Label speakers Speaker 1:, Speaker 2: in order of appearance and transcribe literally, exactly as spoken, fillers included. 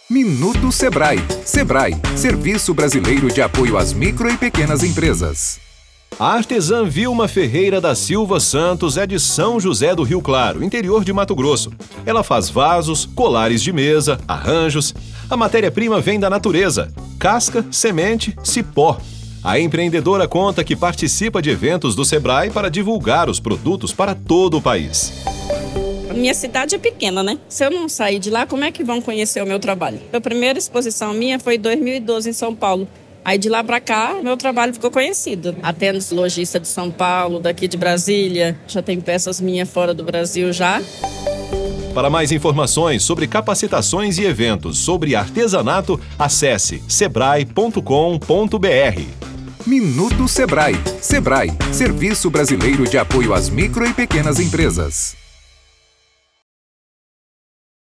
Speaker 1: Minuto Sebrae. Sebrae, Serviço Brasileiro de Apoio às Micro e Pequenas Empresas.
Speaker 2: A artesã Vilma Ferreira da Silva Santos é de São José do Rio Claro, interior de Mato Grosso. Ela faz vasos, colares de mesa, arranjos. A matéria-prima vem da natureza: casca, semente, cipó. A empreendedora conta que participa de eventos do Sebrae para divulgar os produtos para todo o país.
Speaker 3: Minha cidade é pequena, né? Se eu não sair de lá, como é que vão conhecer o meu trabalho? A primeira exposição minha foi em dois mil e doze em São Paulo. Aí de lá pra cá, meu trabalho ficou conhecido. Atendo lojista de São Paulo, daqui de Brasília. Já tem peças minhas fora do Brasil já.
Speaker 2: Para mais informações sobre capacitações e eventos sobre artesanato, acesse sebrae ponto com ponto br.
Speaker 1: Minuto Sebrae. Sebrae, Serviço Brasileiro de Apoio às Micro e Pequenas Empresas.